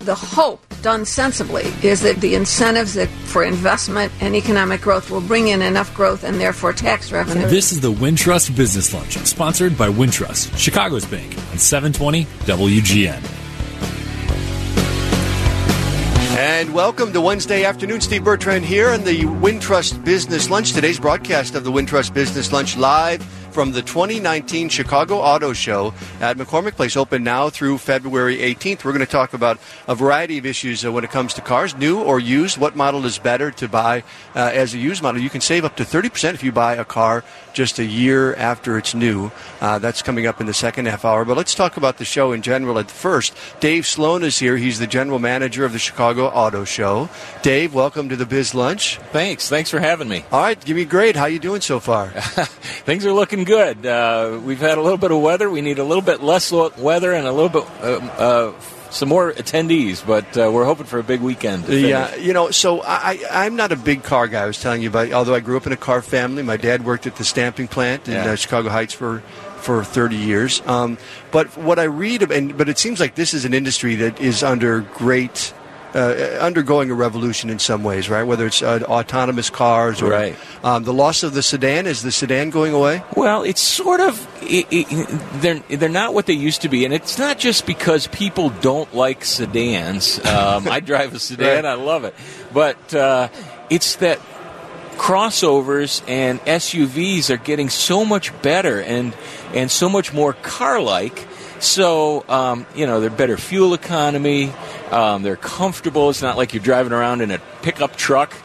the hope, done sensibly, is that the incentives for investment and economic growth will bring in enough growth and therefore tax revenue. This is the Wintrust Business Lunch, sponsored by Wintrust, Chicago's bank, on 720 WGN. And welcome to Wednesday afternoon. Steve Bertrand here on the Wintrust Business Lunch. Today's broadcast of the Wintrust Business Lunch live from the 2019 Chicago Auto Show at McCormick Place, open now through February 18th. We're going to talk about a variety of issues when it comes to cars, new or used. What model is better to buy as a used model? You can save up to 30% if you buy a car just a year after it's new. That's coming up in the second half hour. But let's talk about the show in general at first. Dave Sloan is here. He's the general manager of the Chicago Auto Show. Dave, welcome to the Biz Lunch. Thanks for having me. All right, give me a grade. How you doing so far? Things are looking good. We've had a little bit of weather. We need a little bit less weather and a little bit some more attendees, but we're hoping for a big weekend. Yeah, so I'm not a big car guy. I was telling you about, although I grew up in a car family. My dad worked at the stamping plant in Chicago Heights for 30 years. But what I read, but it seems like this is an industry that is undergoing a revolution in some ways, right? Whether it's autonomous cars or the loss of the sedan. Is the sedan going away? Well, it's sort of they're not what they used to be, and it's not just because people don't like sedans. I drive a sedan, right. I love it, but it's that crossovers and SUVs are getting so much better and so much more car-like. So, they're better fuel economy. They're comfortable. It's not like you're driving around in a pickup truck.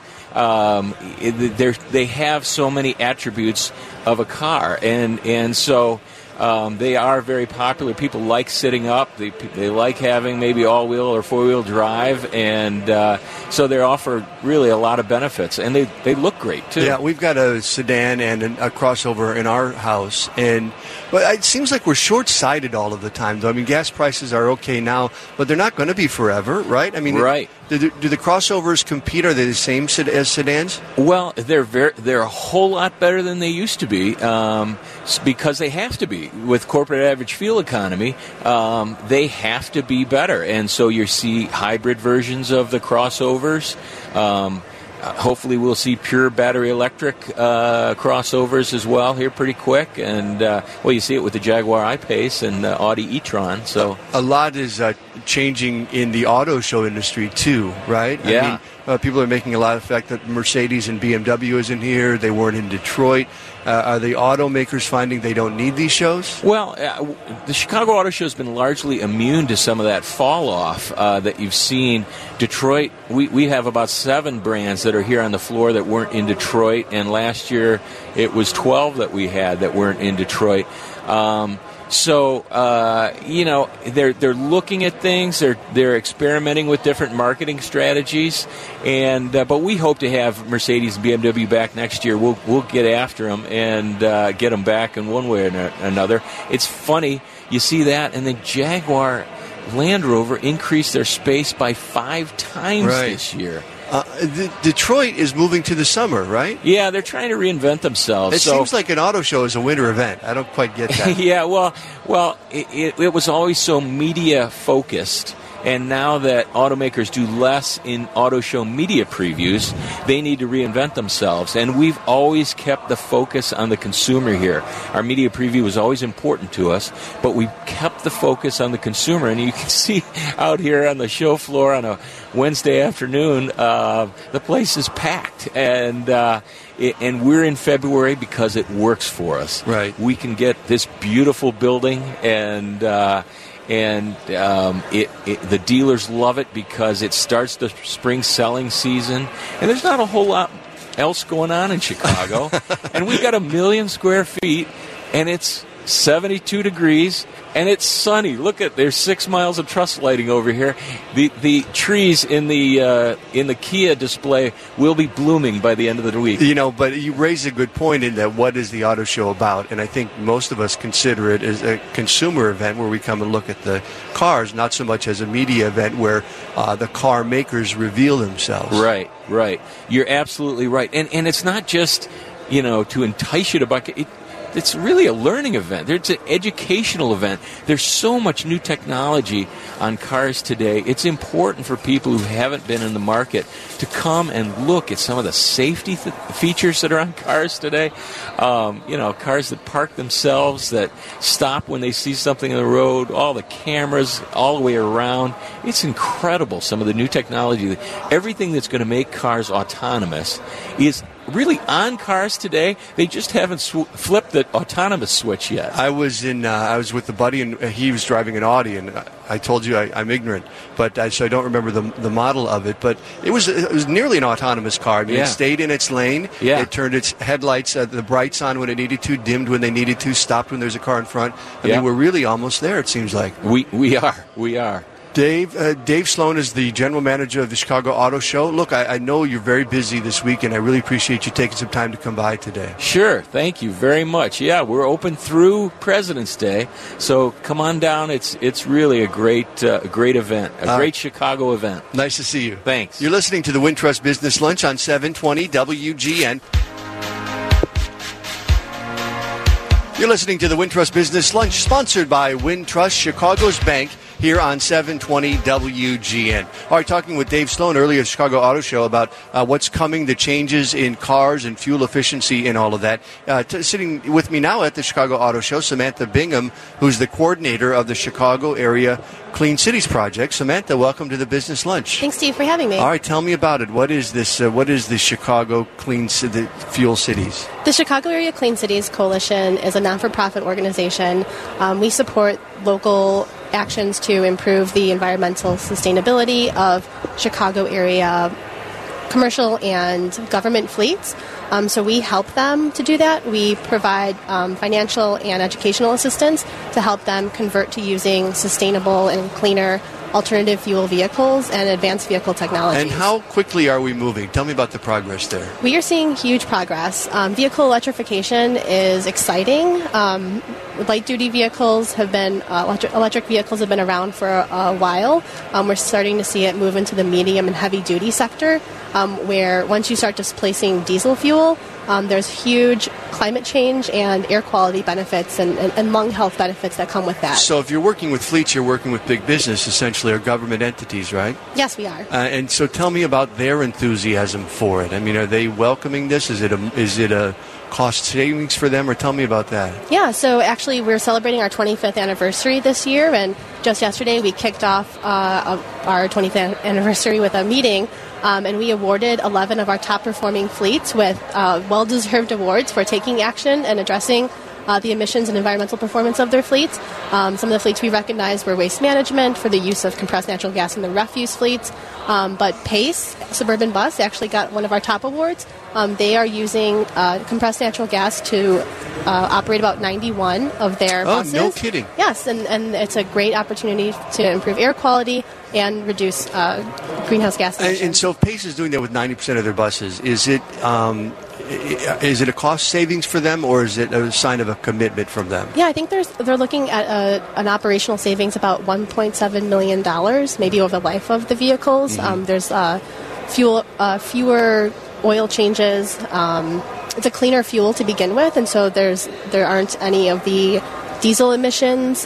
They have so many attributes of a car, and so they are very popular. People like sitting up. They like having maybe all-wheel or four-wheel drive, and so they offer really a lot of benefits, and they look great too. Yeah, we've got a sedan and a crossover in our house, but it seems like we're short-sighted all of the time, though. I mean, gas prices are okay now, but they're not going to be forever, right? I mean, right. Do the crossovers compete? Are they the same as sedans? Well, they're a whole lot better than they used to be because they have to be. With corporate average fuel economy, they have to be better. And so you see hybrid versions of the crossovers. Hopefully we'll see pure battery electric crossovers as well here pretty quick. And, you see it with the Jaguar I-Pace and the Audi e-tron. So a lot is changing in the auto show industry too, right? Yeah. I mean, people are making a lot of the fact that Mercedes and BMW isn't here. They weren't in Detroit. Are the automakers finding they don't need these shows? Well, the Chicago Auto Show has been largely immune to some of that fall-off that you've seen. Detroit, we have about 7 brands that are here on the floor that weren't in Detroit, and last year it was 12 that we had that weren't in Detroit. So they're looking at things. They're experimenting with different marketing strategies, but we hope to have Mercedes and BMW back next year. We'll get after them and get them back in one way or another. It's funny you see that, and the Jaguar Land Rover increased their space by 5 times this year. Detroit is moving to the summer, right? Yeah, they're trying to reinvent themselves. It seems like an auto show is a winter event. I don't quite get that. Yeah, well, it was always so media-focused. And now that automakers do less in auto show media previews, they need to reinvent themselves. And we've always kept the focus on the consumer here. Our media preview was always important to us, but we kept the focus on the consumer. And you can see out here on the show floor on a Wednesday afternoon, the place is packed. And we're in February because it works for us. Right. We can get this beautiful building and the dealers love it because it starts the spring selling season, and there's not a whole lot else going on in Chicago. And we've got 1 million square feet, and it's 72 degrees, and it's sunny. Look at, there's 6 miles of truss lighting over here. The trees in the Kia display will be blooming by the end of the week. But you raise a good point in that what is the auto show about? And I think most of us consider it as a consumer event where we come and look at the cars, not so much as a media event where the car makers reveal themselves. Right. You're absolutely right. And it's not just, to entice you to buy it. it's really a learning event. It's an educational event. There's so much new technology on cars today. It's important for people who haven't been in the market to come and look at some of the safety features that are on cars today. Cars that park themselves, that stop when they see something on the road, all the cameras all the way around. It's incredible, some of the new technology. Everything that's going to make cars autonomous is really on cars today. They just haven't flipped the autonomous switch yet. I was with a buddy, and he was driving an Audi, and I told you I'm ignorant, so I don't remember the model of it. But it was nearly an autonomous car. I mean, It stayed in its lane. Yeah. It turned its headlights, the brights on when it needed to, dimmed when they needed to, stopped when there's a car in front. I mean, we're really almost there. It seems like we are. Dave Sloan is the general manager of the Chicago Auto Show. Look, I know you're very busy this week, and I really appreciate you taking some time to come by today. Sure. Thank you very much. Yeah, we're open through President's Day, so come on down. It's really a great event, great Chicago event. Nice to see you. Thanks. You're listening to the Wintrust Business Lunch on 720 WGN. You're listening to the Wintrust Business Lunch, sponsored by Wintrust, Chicago's bank, here on 720 WGN. All right, talking with Dave Sloan earlier at the Chicago Auto Show about what's coming, the changes in cars and fuel efficiency and all of that. Sitting with me now at the Chicago Auto Show, Samantha Bingham, who's the coordinator of the Chicago Area Clean Cities Project. Samantha, welcome to the Business Lunch. Thanks, Steve, for having me. All right, tell me about it. What is this? What is the Chicago Clean Fuel Cities? The Chicago Area Clean Cities Coalition is a non-for-profit organization. We support local actions to improve the environmental sustainability of Chicago area commercial and government fleets. So we help them to do that. We provide financial and educational assistance to help them convert to using sustainable and cleaner alternative fuel vehicles and advanced vehicle technologies. And how quickly are we moving? Tell me about the progress there. We are seeing huge progress. Vehicle electrification is exciting. Light-duty vehicles have been, electric vehicles have been around for a while. We're starting to see it move into the medium and heavy-duty sector, where once you start displacing diesel fuel, there's huge climate change and air quality benefits and lung health benefits that come with that. So if you're working with fleets, you're working with big business, essentially, or government entities, right? Yes, we are. And so tell me about their enthusiasm for it. I mean, are they welcoming this? Is it a cost savings for them, or tell me about that? Yeah, so actually we're celebrating our 25th anniversary this year, and just yesterday we kicked off our 25th anniversary with a meeting, and we awarded 11 of our top-performing fleets with well-deserved awards for taking action and addressing the emissions and environmental performance of their fleets. Some of the fleets we recognized were Waste Management for the use of compressed natural gas in the refuse fleets, but Pace Suburban Bus actually got one of our top awards. They are using compressed natural gas to operate about 91 of their buses. Oh, no kidding. Yes, and it's a great opportunity to improve air quality and reduce greenhouse gas emissions. And so if Pace is doing that with 90% of their buses, is it a cost savings for them, or is it a sign of a commitment from them? Yeah, I think they're looking at an operational savings about $1.7 million, maybe over the life of the vehicles. Mm-hmm. There's fewer oil changes. It's a cleaner fuel to begin with, and so there aren't any of the diesel emissions.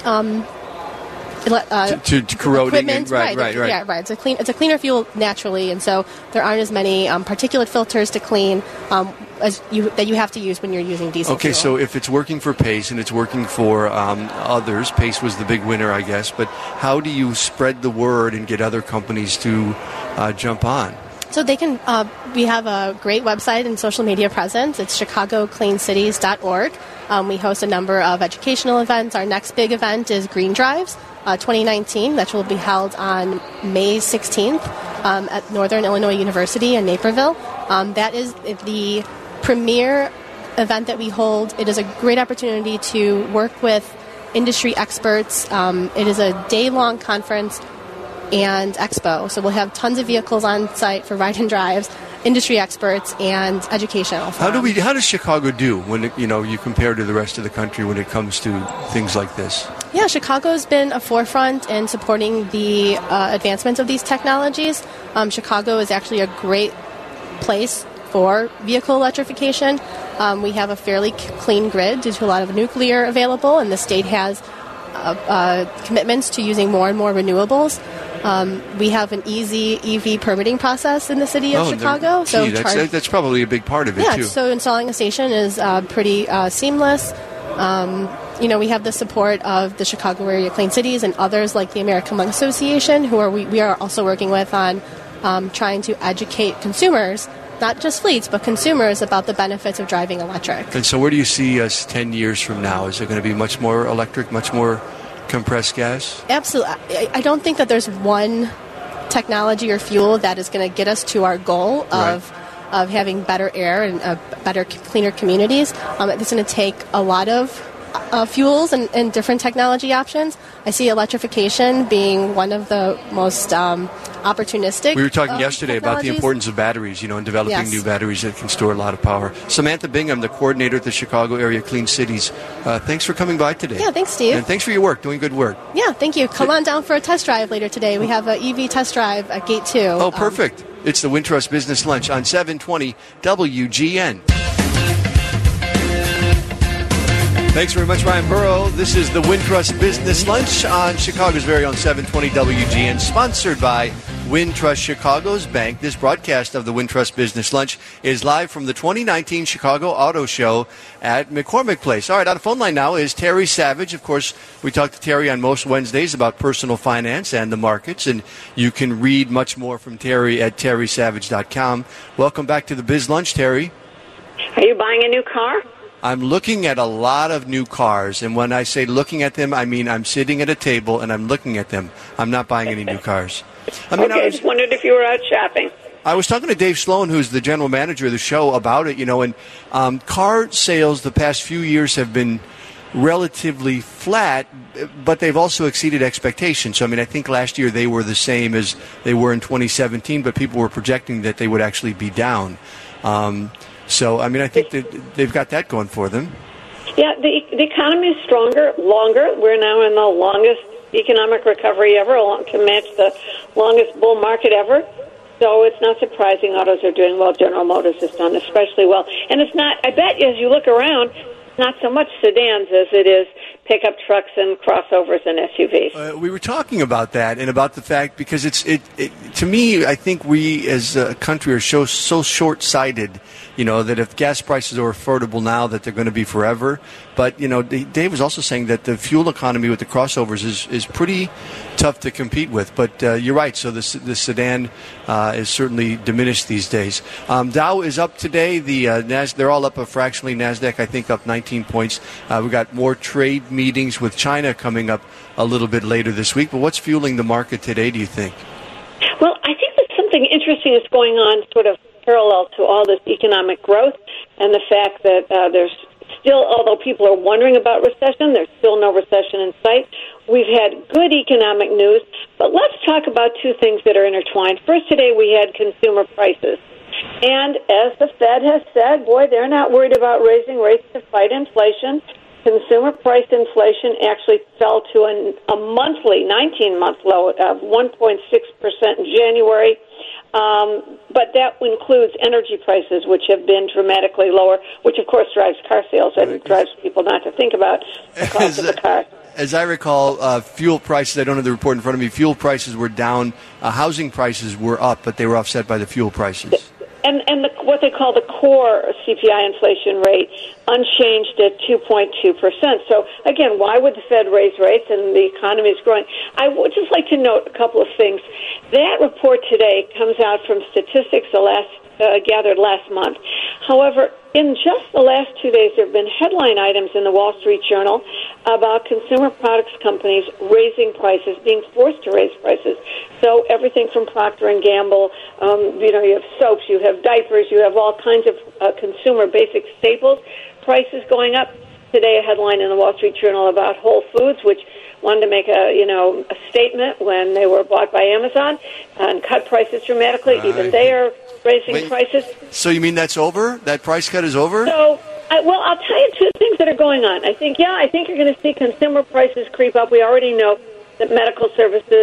To corroding and, right. Yeah, right. It's a cleaner fuel naturally, and so there aren't as many particulate filters to clean that you have to use when you're using diesel fuel. So if it's working for Pace and it's working for others, Pace was the big winner, I guess, but how do you spread the word and get other companies to jump on? So they can. We have a great website and social media presence. It's ChicagoCleanCities.org. We host a number of educational events. Our next big event is Green Drives 2019, that will be held on May 16th at Northern Illinois University in Naperville. That is the premier event that we hold. It is a great opportunity to work with industry experts. It is a day-long conference and expo. So we'll have tons of vehicles on site for ride and drives, industry experts, and educational. How does Chicago do when you compare to the rest of the country when it comes to things like this? Yeah, Chicago's been a forefront in supporting the advancement of these technologies. Chicago is actually a great place for vehicle electrification. We have a fairly clean grid due to a lot of nuclear available, and the state has commitments to using more and more renewables. We have an easy EV permitting process in the city of Chicago. That's probably a big part of it, too. So installing a station is pretty seamless. We have the support of the Chicago Area Clean Cities and others like the American Lung Association, who we are also working with on trying to educate consumers, not just fleets, but consumers, about the benefits of driving electric. And so where do you see us 10 years from now? Is it going to be much more electric, much more compressed gas? Absolutely. I don't think that there's one technology or fuel that is going to get us to our goal of having better air and better, cleaner communities. It's going to take a lot of fuels and different technology options. I see electrification being one of the most opportunistic. We were talking yesterday about the importance of batteries, and developing new batteries that can store a lot of power. Samantha Bingham, the coordinator at the Chicago Area Clean Cities. Thanks for coming by today. Yeah, thanks, Steve. And thanks for your work, doing good work. Yeah, thank you. Come on down for a test drive later today. We have an EV test drive at Gate 2. Oh, perfect. It's the Wintrust Business Lunch on 720 WGN. Thanks very much, Ryan Burrow. This is the Wintrust Business Lunch on Chicago's very own 720 WGN, sponsored by Wintrust Chicago's Bank. This broadcast of the Wintrust Business Lunch is live from the 2019 Chicago Auto Show at McCormick Place. All right, on the phone line now is Terry Savage. Of course, we talk to Terry on most Wednesdays about personal finance and the markets, and you can read much more from Terry at terrysavage.com. Welcome back to the Biz Lunch, Terry. Are you buying a new car? I'm looking at a lot of new cars, and when I say looking at them, I mean I'm sitting at a table and I'm looking at them. I'm not buying any new cars. I just wondered if you were out shopping. I was talking to Dave Sloan, who's the general manager of the show, about it, and car sales the past few years have been relatively flat, but they've also exceeded expectations. So, I think last year they were the same as they were in 2017, but people were projecting that they would actually be down. So, I think that they've got that going for them. Yeah, the economy is stronger, longer. We're now in the longest economic recovery ever, can match the longest bull market ever. So it's not surprising autos are doing well. General Motors has done especially well. And it's not, I bet as you look around, not so much sedans as it is pickup trucks and crossovers and SUVs. We were talking about that and about the fact, because it to me, I think we as a country are so short-sighted, that if gas prices are affordable now, that they're going to be forever. But, Dave was also saying that the fuel economy with the crossovers is pretty tough to compete with. But you're right. So the sedan is certainly diminished these days. Dow is up today. They're all up fractionally. NASDAQ, I think, up 19 points. We got more trade meetings with China coming up a little bit later this week. But what's fueling the market today, do you think? Well, I think that something interesting is going on sort of parallel to all this economic growth and the fact that there's still, although people are wondering about recession, there's still no recession in sight. We've had good economic news, but let's talk about two things that are intertwined. First, today we had consumer prices. And as the Fed has said, they're not worried about raising rates to fight inflation. Consumer price inflation actually fell to a monthly, 19-month low of 1.6% in January. But that includes energy prices, which have been dramatically lower, which, of course, drives car sales and drives people not to think about the cost of the car. As I recall, fuel prices, I don't have the report in front of me, fuel prices were down, housing prices were up, but they were offset by the fuel prices. And what they call the core CPI inflation rate unchanged at 2.2%. So, again, why would the Fed raise rates and the economy is growing? I would just like to note a couple of things. That report today comes out from statistics gathered last month. However, in just the last 2 days, there have been headline items in the Wall Street Journal about consumer products companies raising prices, being forced to raise prices. So everything from Procter & Gamble, you have soaps, you have diapers, you have all kinds of consumer basic staples, prices going up. Today, a headline in the Wall Street Journal about Whole Foods, which wanted to make a statement when they were bought by Amazon and cut prices dramatically. Even they are raising prices. So you mean that's over? That price cut is over? So, I'll tell you two things that are going on. I think you're going to see consumer prices creep up. We already know that medical services,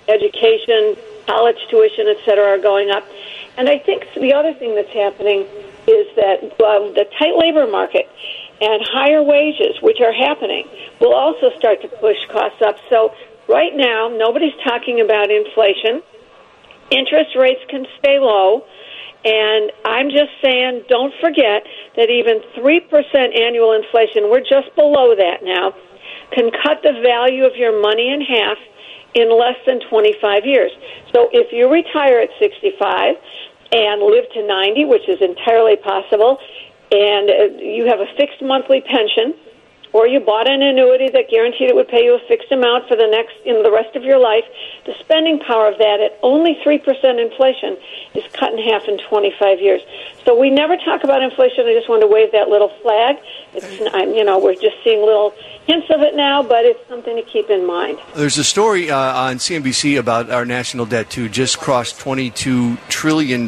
education, college tuition, et cetera, are going up. And I think the other thing that's happening is that the tight labor market and higher wages, which are happening, will also start to push costs up. So right now, nobody's talking about inflation. Interest rates can stay low. And I'm just saying, don't forget that even 3% annual inflation, we're just below that now, can cut the value of your money in half in less than 25 years. So if you retire at 65 and live to 90, which is entirely possible, and you have a fixed monthly pension, or you bought an annuity that guaranteed it would pay you a fixed amount for the rest of your life, the spending power of that at only 3% inflation is cut in half in 25 years. So we never talk about inflation. I just want to wave that little flag. We're just seeing little hints of it now, but it's something to keep in mind. There's a story on CNBC about our national debt, too, just crossed $22 trillion.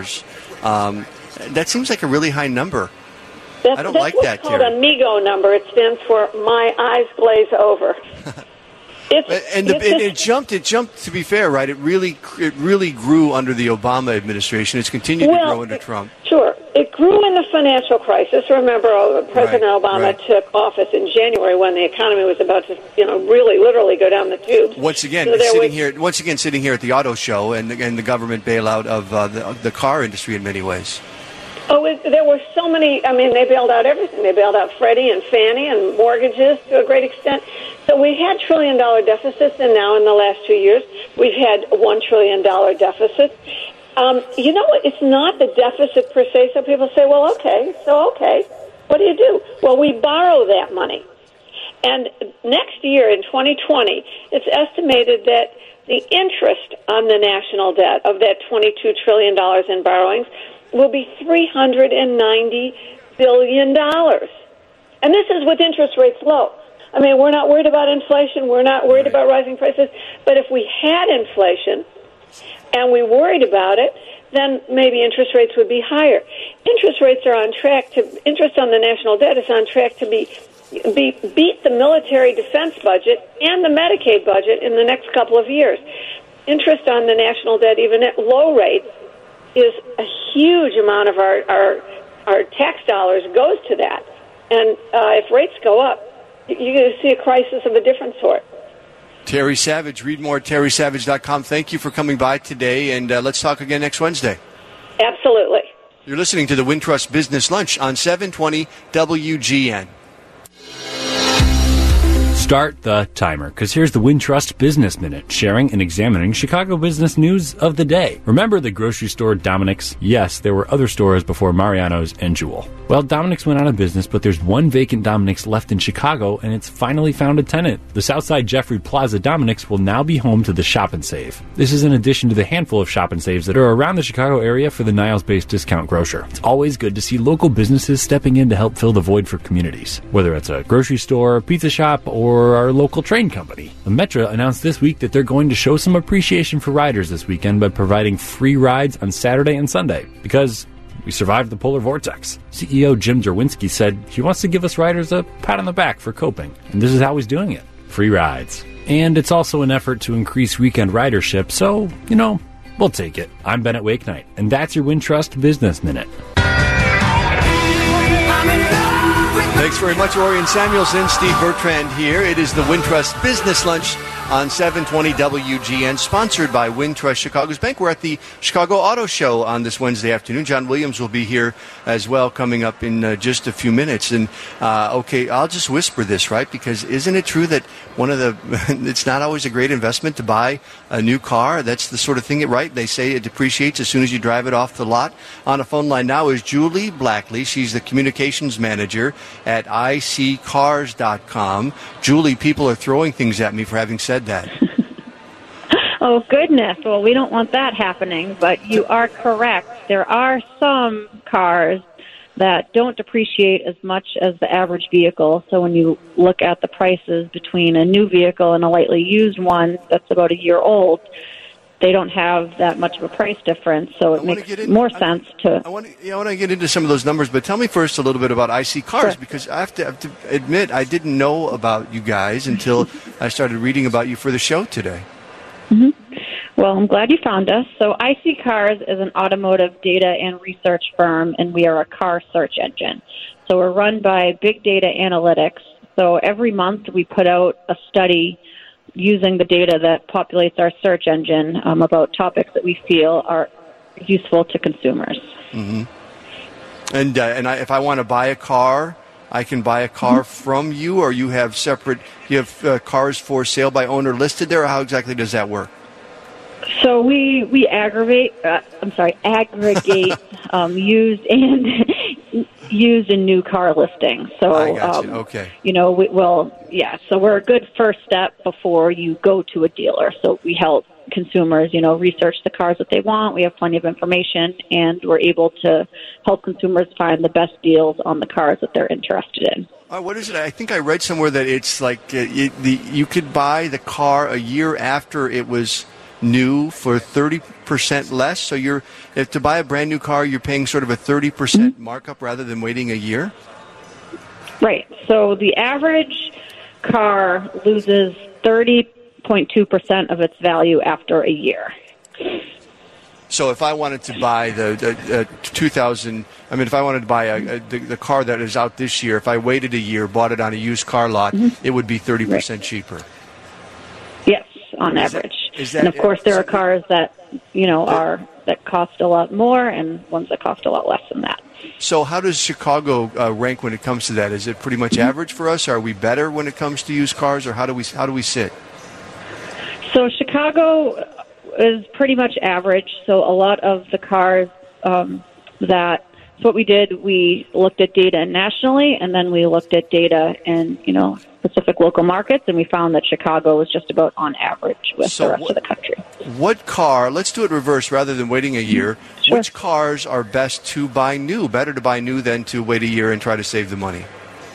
That seems like a really high number. I don't like that, That's what's called a MIGO number. It stands for My Eyes Glaze Over. It jumped. To be fair, right? It really grew under the Obama administration. It's continued to grow under Trump. Sure, it grew in the financial crisis. Remember, President Obama took office in January when the economy was about to, really, literally go down the tubes. Once again, sitting here at the auto show, and the government bailout of the car industry in many ways. Oh, there were so many. I mean, they bailed out everything. They bailed out Freddie and Fannie and mortgages to a great extent. So we had $1 trillion deficits, and now in the last 2 years, we've had $1 trillion deficits. It's not the deficit per se. So people say, well, okay, what do you do? Well, we borrow that money. And next year, in 2020, it's estimated that the interest on the national debt of that $22 trillion in borrowings will be $390 billion. And this is with interest rates low. I mean, we're not worried about inflation. We're not worried about rising prices. But if we had inflation and we worried about it, then maybe interest rates would be higher. Interest on the national debt is on track to beat the military defense budget and the Medicaid budget in the next couple of years. Interest on the national debt, even at low rates, is a huge amount of our tax dollars goes to that. And if rates go up, you're going to see a crisis of a different sort. Terry Savage, read more at terrysavage.com. Thank you for coming by today, and let's talk again next Wednesday. Absolutely. You're listening to the Wintrust Business Lunch on 720 WGN. Start the timer, because here's the Wintrust Business Minute, sharing and examining Chicago business news of the day. Remember the grocery store Dominick's? Yes, there were other stores before Mariano's and Jewel. Well, Dominick's went out of business, but there's one vacant Dominick's left in Chicago, and it's finally found a tenant. The Southside Jeffrey Plaza Dominick's will now be home to the Shop and Save. This is in addition to the handful of Shop and Saves that are around the Chicago area for the Niles-based discount grocer. It's always good to see local businesses stepping in to help fill the void for communities, whether it's a grocery store, pizza shop, or our local train company. The Metra announced this week that they're going to show some appreciation for riders this weekend by providing free rides on Saturday and Sunday, because we survived the polar vortex. CEO Jim Derwinski said he wants to give us riders a pat on the back for coping, and this is how he's doing it. Free rides. And it's also an effort to increase weekend ridership, so, we'll take it. I'm Bennett Wakenight, and that's your Wintrust Business Minute. Thanks very much, Orion Samuelson. Steve Bertrand here. It is the Wintrust Business Lunch on 720 WGN, sponsored by Wintrust Chicago's Bank. We're at the Chicago Auto Show on this Wednesday afternoon. John Williams will be here as well, coming up in just a few minutes. And, I'll just whisper this, right? Because isn't it true that it's not always a great investment to buy a new car? That's the sort of thing, right? They say it depreciates as soon as you drive it off the lot. On a phone line now is Julie Blackley. She's the communications manager at iCars.com. Julie, people are throwing things at me for having said that. Oh, goodness. Well, we don't want that happening, but you are correct. There are some cars that don't depreciate as much as the average vehicle. So when you look at the prices between a new vehicle and a lightly used one that's about a year old, they don't have that much of a price difference, so it makes more sense to... I want to get into some of those numbers, but tell me first a little bit about IC Cars, sure. Because I have to admit, I didn't know about you guys until I started reading about you for the show today. Mm-hmm. Well, I'm glad you found us. So IC Cars is an automotive data and research firm, and we are a car search engine. So we're run by big data analytics. So every month we put out a study using the data that populates our search engine about topics that we feel are useful to consumers. Mm-hmm. And if I want to buy a car, I can buy a car from you, or you have cars for sale by owner listed there, or how exactly does that work? So we aggregate used and new car listings. So I got you. Okay. So we're a good first step before you go to a dealer. So we help consumers, research the cars that they want. We have plenty of information, and we're able to help consumers find the best deals on the cars that they're interested in. What is it? I think I read somewhere that it's like you could buy the car a year after it was new for 30% less. So if to buy a brand new car, you're paying sort of a 30% markup rather than waiting a year? Right. So the average car loses 30.2% of its value after a year. So if I wanted to buy the 2000, if I wanted to buy the car that is out this year, if I waited a year, bought it on a used car lot, it would be 30% cheaper. Yes, on average. And of course, there are cars that that cost a lot more, and ones that cost a lot less than that. So how does Chicago rank when it comes to that? Is it pretty much average for us? Are we better when it comes to used cars, or how do we sit? So Chicago is pretty much average. So a lot of the cars what we did, we looked at data nationally, and then we looked at data in specific local markets, and we found that Chicago was just about on average with the rest of the country. What car, let's do it reverse rather than waiting a year, Sure. Which cars are best to buy new? Better to buy new than to wait a year and try to save the money?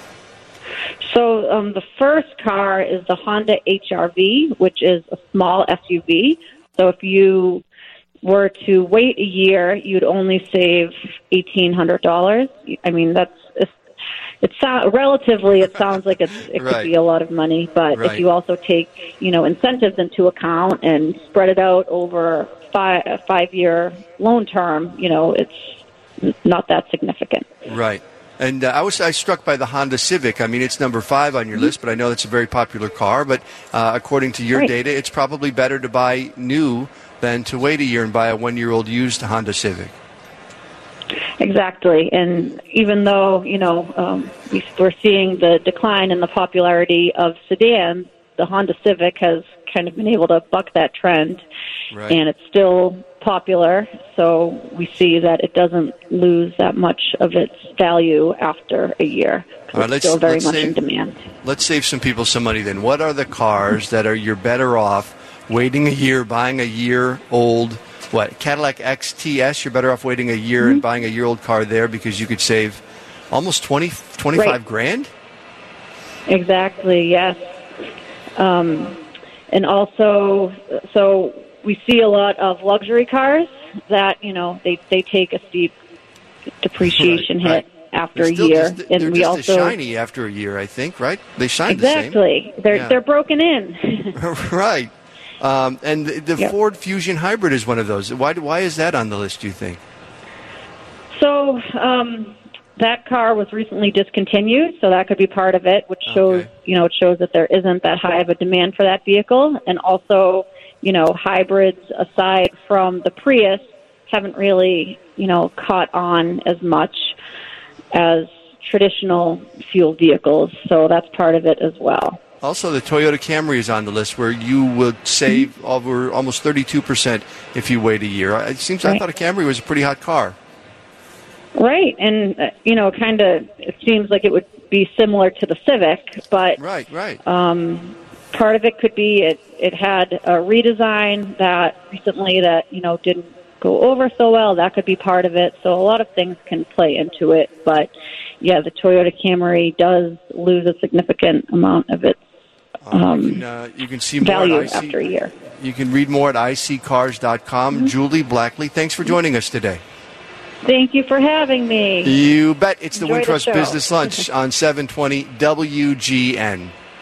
So the first car is the Honda HR-V, which is a small SUV. So if you were to wait a year, you'd only save $1,800. I mean, it sounds like it could be a lot of money, but if you also take incentives into account and spread it out over a 5-year loan term, it's not that significant. Right. And I was struck by the Honda Civic. I mean, it's number 5 on your list, but I know that's a very popular car. But according to your data, it's probably better to buy new than to wait a year and buy a 1-year-old used Honda Civic. Exactly. And even though, we're seeing the decline in the popularity of sedans, the Honda Civic has kind of been able to buck that trend. Right. And it's still popular, so we see that it doesn't lose that much of its value after a year. So it's still very much in demand. Let's save some people some money then. What are the cars that you're better off waiting a year, buying a year-old, Cadillac XTS, you're better off waiting a year and buying a year-old car there because you could save almost 25 grand? Exactly, yes. And also, so we see a lot of luxury cars that, they take a steep depreciation hit after a year. They're just as shiny after a year, I think, right? They shine the same. Exactly. They're broken in. Right. And the Ford Fusion Hybrid is one of those. Why is that on the list, do you think? So that car was recently discontinued, so that could be part of it, which shows, it shows that there isn't that high of a demand for that vehicle. And also, hybrids, aside from the Prius, haven't really, caught on as much as traditional fuel vehicles. So that's part of it as well. Also, the Toyota Camry is on the list, where you would save over almost 32% if you wait a year. It seems I thought a Camry was a pretty hot car. Right, and it seems like it would be similar to the Civic, but right. Part of it could be it had a redesign that recently that didn't go over so well. That could be part of it. So a lot of things can play into it, but yeah, the Toyota Camry does lose a significant amount of its you can see more value at after a year. You can read more at iccars.com. Julie Blackley, thanks for joining us today. Thank you for having me. You bet. It's the Enjoy Wintrust the show. Business Lunch on 720 WGN.